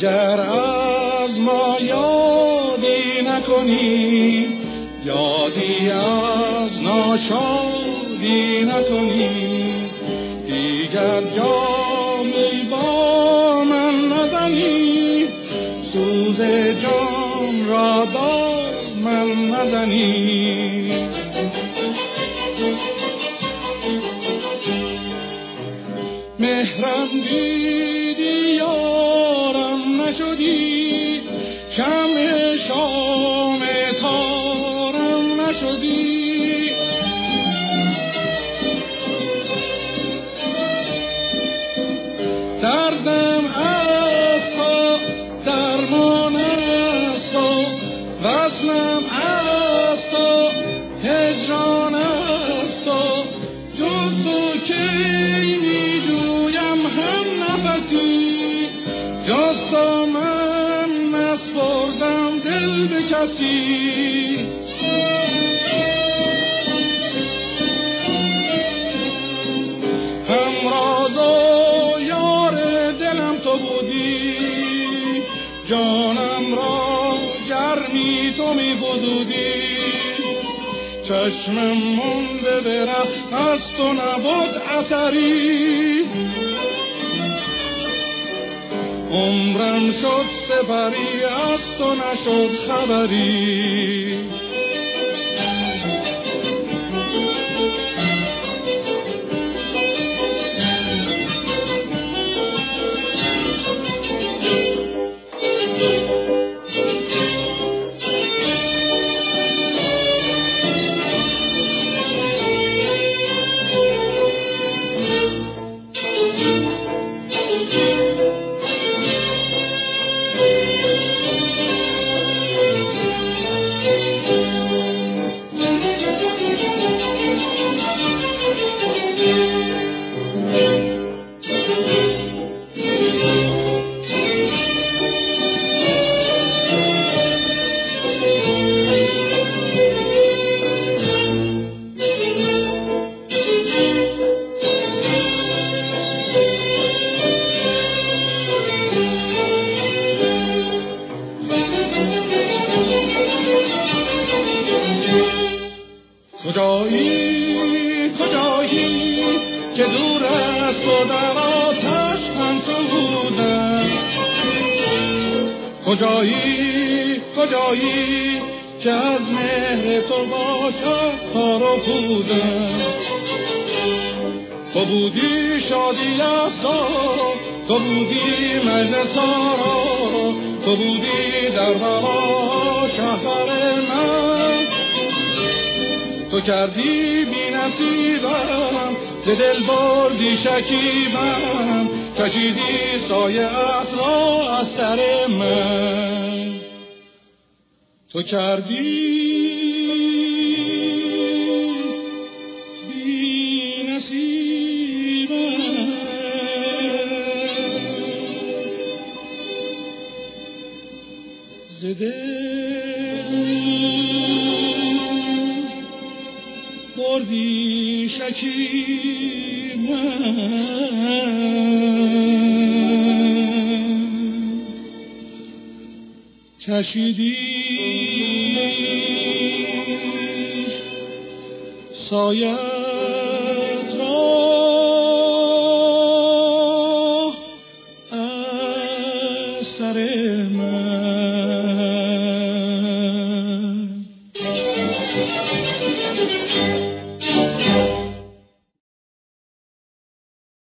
دیگر از ما یادی نکنی، یادی از ناشادی نکنی، دیگر جامی با من نزنی، سوز جام را با من نزنی. مهرم دیدی یارم نشدی، شمع شام تارم نشدی، دردم از تو درمان از تو، وصلم از تو هجران از تو، جز تو کی می جویم هم نفسی، جز تو من نسپردم دل به کسی. همراز و یار دلم تو بودی، جانم را گرمی تو می بزودی، چشمم مونده به ره از تو نبود اثری، عمرم شد سپری از تو نشد خبری. کجایی که دور از تو در آتش من سودم، کجایی که از مهر تو با شهر و بودم، تو بودی شادی افزا، تو بودی مجلس آرا، تو بودی در هوا شهر من، تو کردی بی نصیبم، ز دل بردی شکیبم، کشیدی سایه را از سر من، تو کردی بی نصیبم، ز دل بردی شکیبم، کشیدی سایت را از سر من.